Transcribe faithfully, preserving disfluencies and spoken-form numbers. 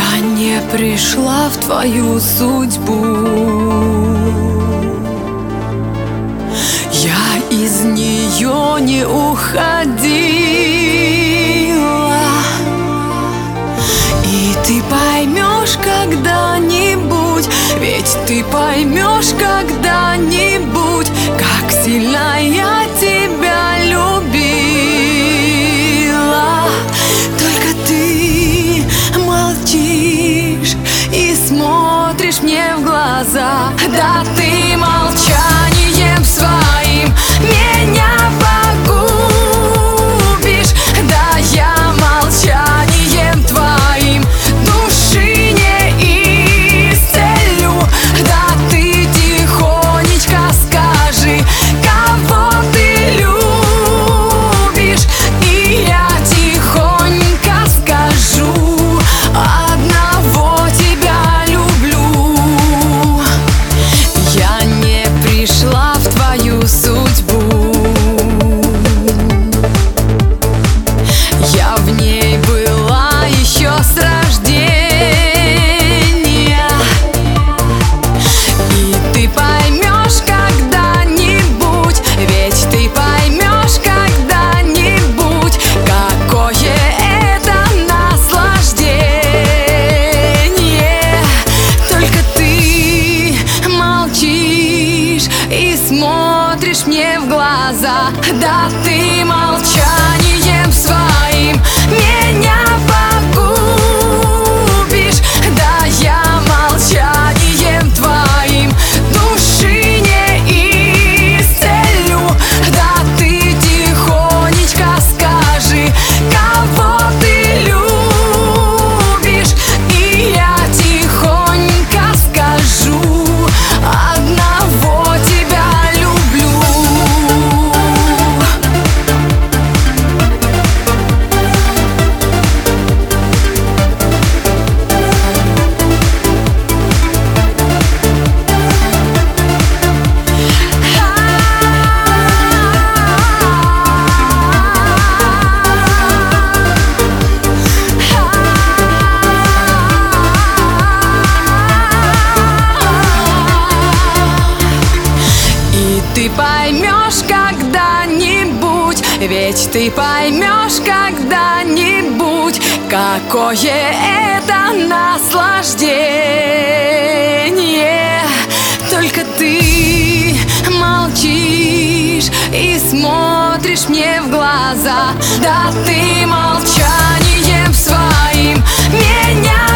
Я не пришла в твою судьбу, я из нее не уходила. И ты поймешь когда-нибудь, ведь ты поймешь когда-нибудь, как сильно я тебя любила. Только ты молчишь и смотришь мне в глаза. Да ты молчанием своим меня погубишь. Да я молчанием твоим души не исцелю. Да ты тихонечко скажи, кого ты любишь, и я тихонько скажу: одного тебя люблю. Я не пришла в твою судьбу, я в ней была еще с рождения. И ты поймешь когда-нибудь, ведь ты поймешь когда-нибудь, какое это наслаждение. Только ты молчишь и смотришь мне в глаза. Да ты молчанием своим меня погубишь. Да я молчанием твоим души не исцелю. Да ты тихонечко скажи, кого ты любишь, и я тихонько скажу: одного тебя люблю. И ты поймешь когда-нибудь, ведь ты поймешь когда-нибудь, какое это наслаждение. Только ты молчишь и смотришь мне в глаза. Да ты молчанием своим меня